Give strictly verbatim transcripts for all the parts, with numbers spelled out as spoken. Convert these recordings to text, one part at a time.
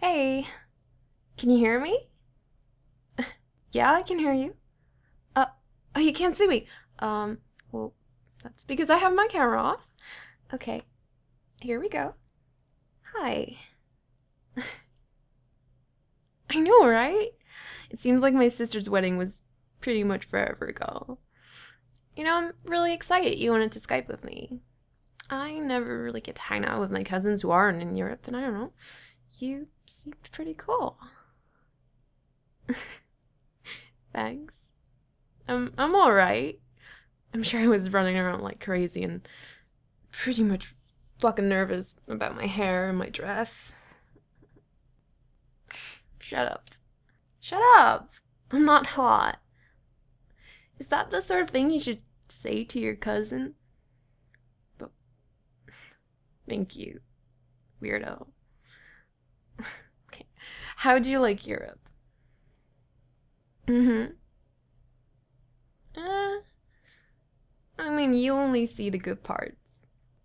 Hey, can you hear me? Yeah, I can hear you. Uh, oh, you can't see me. Um, well, that's because I have my camera off. Okay, here we go. Hi. I know, right? It seems like my sister's wedding was pretty much forever ago. You know, I'm really excited you wanted to Skype with me. I never really get to hang out with my cousins who aren't in Europe, and I don't know. You seemed pretty cool. Thanks. I'm I'm all right. I'm sure I was running around like crazy and pretty much fucking nervous about my hair and my dress. Shut up. Shut up. I'm not hot. Is that the sort of thing you should say to your cousin? But thank you, weirdo. Okay. How do you like Europe? Mm-hmm. Uh, I mean, you only see the good parts.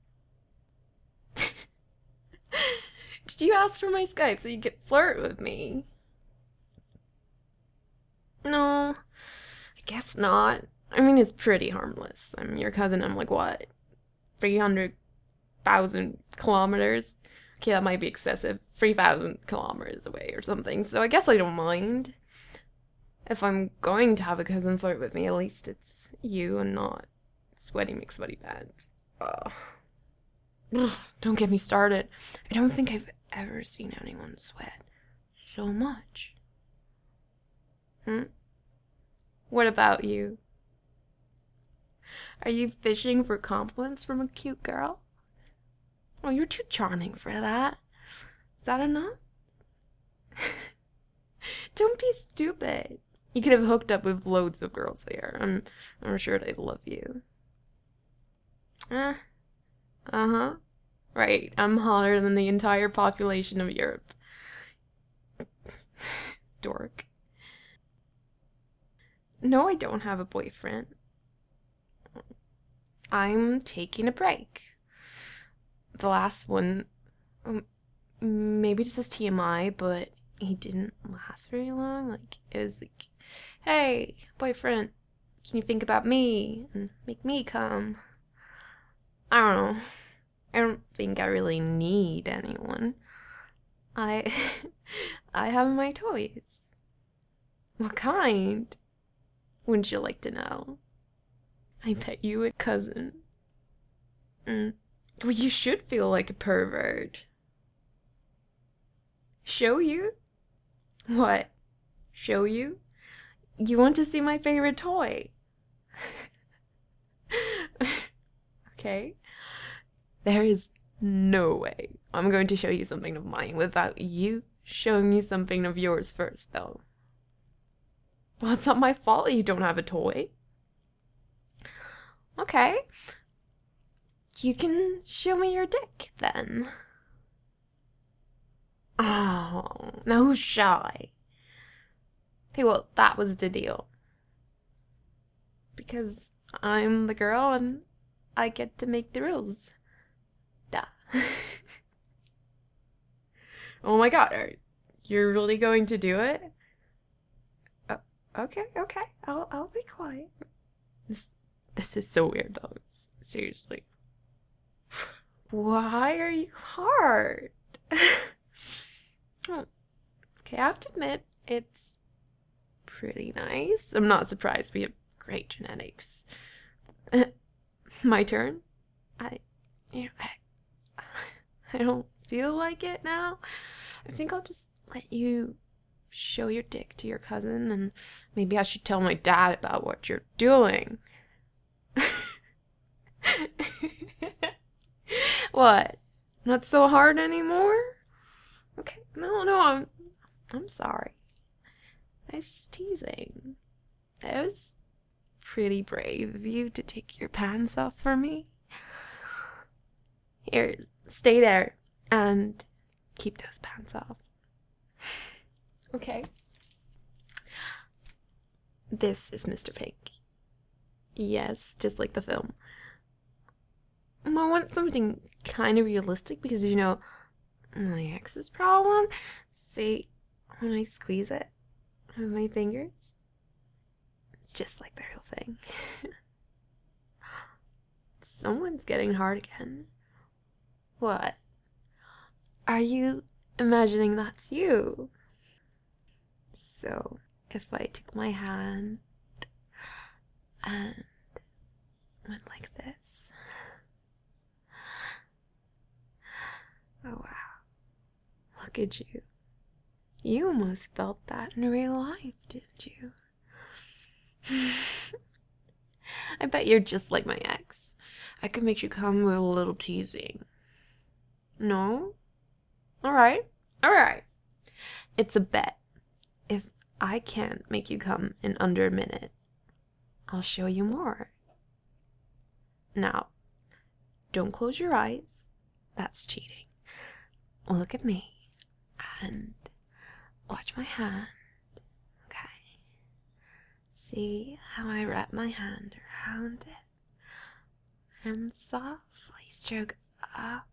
Did you ask for my Skype so you could flirt with me? No, I guess not. I mean, it's pretty harmless. I'm your cousin. I'm like, what? three hundred thousand kilometers? Okay, that might be excessive. three thousand kilometers away or something. So I guess I don't mind. If I'm going to have a cousin flirt with me, at least it's you and not sweaty McSweaty pants. Ugh. Ugh, don't get me started. I don't think I've ever seen anyone sweat so much. Hmm? What about you? Are you fishing for compliments from a cute girl? Oh, you're too charming for that. Is that enough? Don't be stupid. You could have hooked up with loads of girls there. I'm I'm sure they'd love you. Uh, uh-huh. Right, I'm hotter than the entire population of Europe. Dork. No, I don't have a boyfriend. I'm taking a break. The last one, um, maybe this is T M I, but he didn't last very long. Like, it was like, hey, boyfriend, can you think about me and make me come? I don't know. I don't think I really need anyone. I I have my toys. What kind? Wouldn't you like to know? I bet you a cousin. Mm. Well, you should feel like a pervert. Show you? What? Show you? You want to see my favorite toy? Okay. There is no way I'm going to show you something of mine without you showing me something of yours first, though. Well, it's not my fault you don't have a toy. Okay. You can show me your dick, then. Oh, now who's shy? Okay, well, that was the deal. Because I'm the girl and I get to make the rules. Duh. Oh my god, are you really going to do it? Uh, okay, okay, I'll I'll be quiet. This this is so weird though. S- Seriously. Why are you hard? Oh, okay, I have to admit it's pretty nice. I'm not surprised we have great genetics. My turn. I, you know, I, I don't feel like it now. I think I'll just let you show your dick to your cousin, and maybe I should tell my dad about what you're doing. What? Not so hard anymore? Okay, no, no, I'm, I'm sorry. I was just teasing. It was pretty brave of you to take your pants off for me. Here, stay there and keep those pants off. Okay. This is Mister Pink. Yes, just like the film. I want something kind of realistic because, you know, my ex's problem. See, when I squeeze it with my fingers, it's just like the real thing. Someone's getting hard again. What? Are you imagining that's you? So, if I took my hand and went like this. Oh wow. Look at you. You almost felt that in real life, didn't you? I bet you're just like my ex. I could make you come with a little teasing. No? Alright, alright. It's a bet. If I can't make you come in under a minute, I'll show you more. Now, don't close your eyes. That's cheating. Look at me and watch my hand. Okay. See how I wrap my hand around it and softly stroke up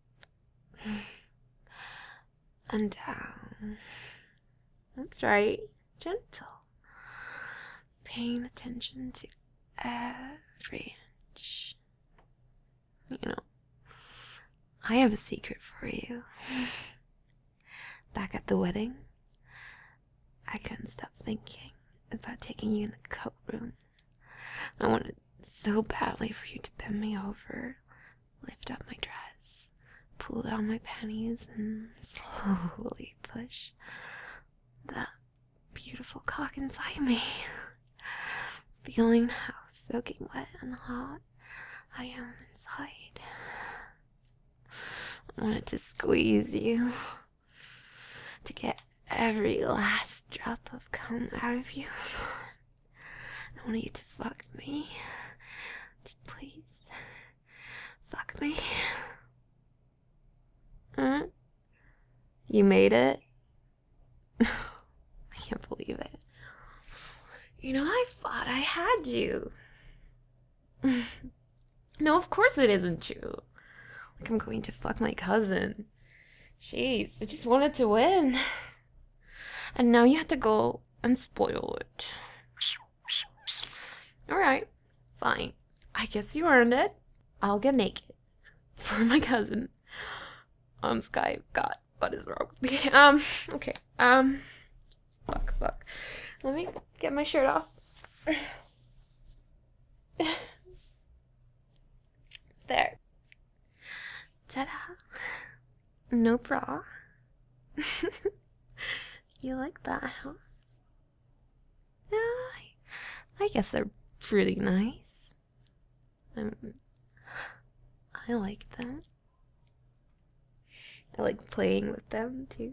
and down. That's right. Gentle. Paying attention to every inch. You know, I have a secret for you. Back at the wedding, I couldn't stop thinking about taking you in the coat room. I wanted so badly for you to bend me over, lift up my dress, pull down my panties, and slowly push that beautiful cock inside me. Feeling how soaking wet and hot I am inside. I wanted to squeeze you, to get every last drop of cum out of you. I wanted you to fuck me. To please fuck me. Huh? You made it? I can't believe it. You know, I thought I had you. No, of course it isn't true. Like I'm going to fuck my cousin. Jeez, I just wanted to win. And now you have to go and spoil it. Alright, fine. I guess you earned it. I'll get naked. For my cousin. On Skype. God, what is wrong with me? Um, okay. Um, fuck, fuck. Let me get my shirt off. There. Ta-da. No bra. You like that, huh? Yeah, I, I guess they're pretty nice. Um, I like them. I like playing with them, too.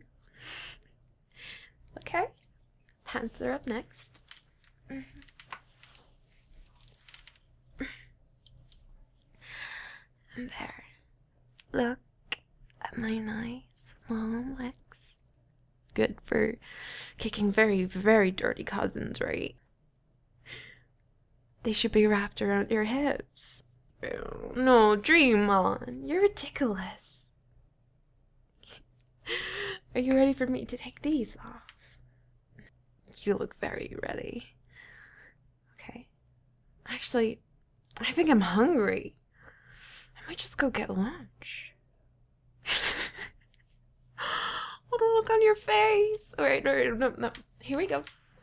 Okay. Pants are up next. And there. Look at my nice long legs. Good for kicking very, very dirty cousins, right? They should be wrapped around your hips. Oh, no, dream on. You're ridiculous. Are you ready for me to take these off? You look very ready. Okay. Actually, I think I'm hungry. I might just go get lunch. What a look on your face. All right, all right, no, no. Here we go.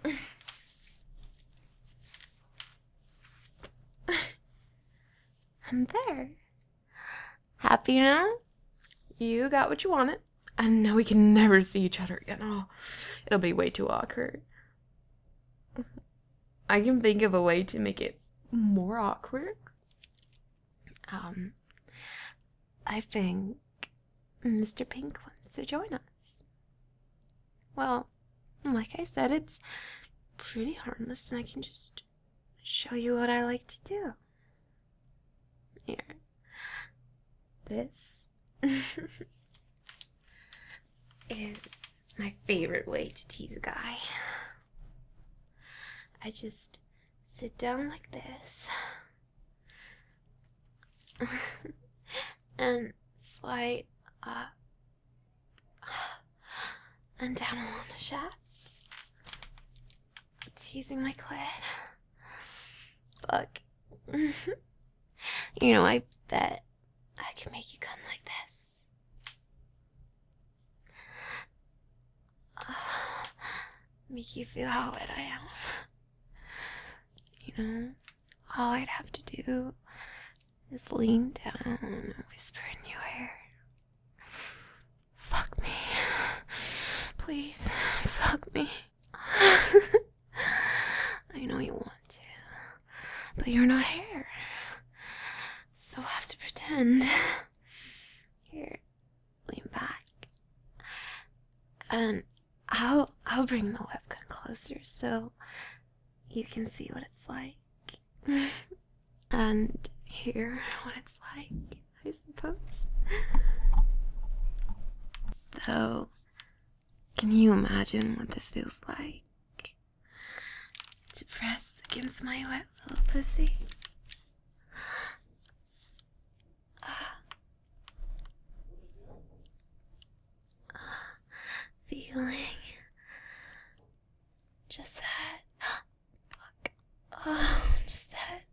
And there. Happy now? You got what you wanted. And now we can never see each other again. Oh, it'll be way too awkward. I can think of a way to make it more awkward. Um, I think Mister Pink wants to join us. Well, like I said, it's pretty harmless, and I can just show you what I like to do. Here. This is my favorite way to tease a guy. I just sit down like this and slide up and down along the shaft. Teasing my clit. Fuck. You know, I bet I can make you come like this. Uh, make you feel how wet I am. You know, all I'd have to do is lean down and whisper in your ear. Fuck me. Please, fuck me. I know you want to, but you're not here. So I have to pretend. Here, lean back. And I'll I'll bring the webcam closer so you can see what it's like. And hear what it's like, I suppose. Though, can you imagine what this feels like? To press against my wet little pussy? Feeling just that. Fuck. Oh, just that.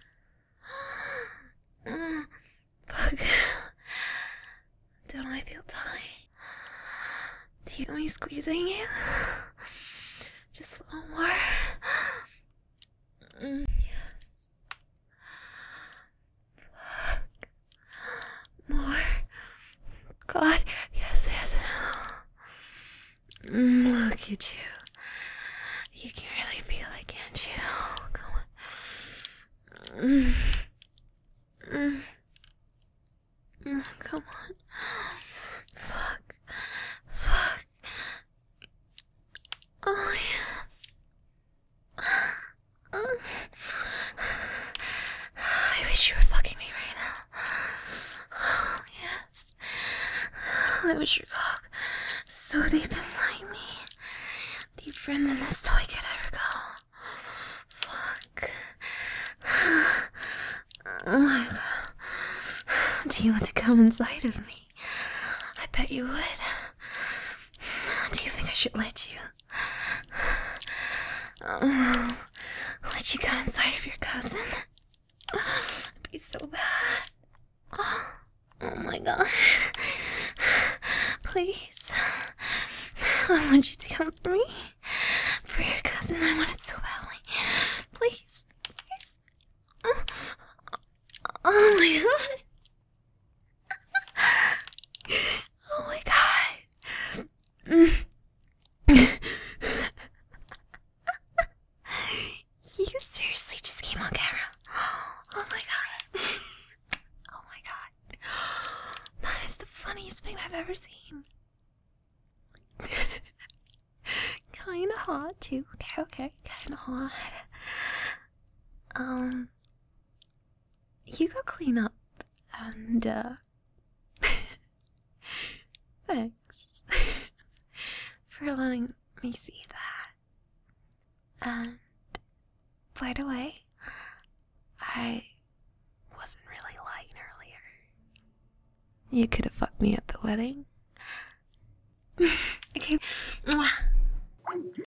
Mm, fuck. Don't I feel tight? Do you want me squeezing you? Just a little more. Mm, yes. Fuck. More. God. Yes, yes. Mm, look at you. You can really feel it, can't you? Come on. Mm. Mm. Mm, come on. Fuck. Fuck. Oh, yes. Mm. I wish you were fucking me right now. Oh, yes. I wish your cock so deep inside me. Deeper than this toy could ever go. Fuck. Oh my god. Do you want to come inside of me? I bet you would. Do you think I should let you? Oh, let you come inside of your cousin? It'd be so bad. Oh my god. Please. I want you to come for me. For your cousin, I want it so badly. Please. Please. Oh my god. Oh my god. Mm. You seriously just came on camera. Oh my god. Oh my god. That is the funniest thing I've ever seen. Kinda hot too. Okay, okay, kinda hot. Um, you go clean up, and uh, thanks for letting me see that. And by the way, I wasn't really lying earlier. You could have fucked me at the wedding. Okay.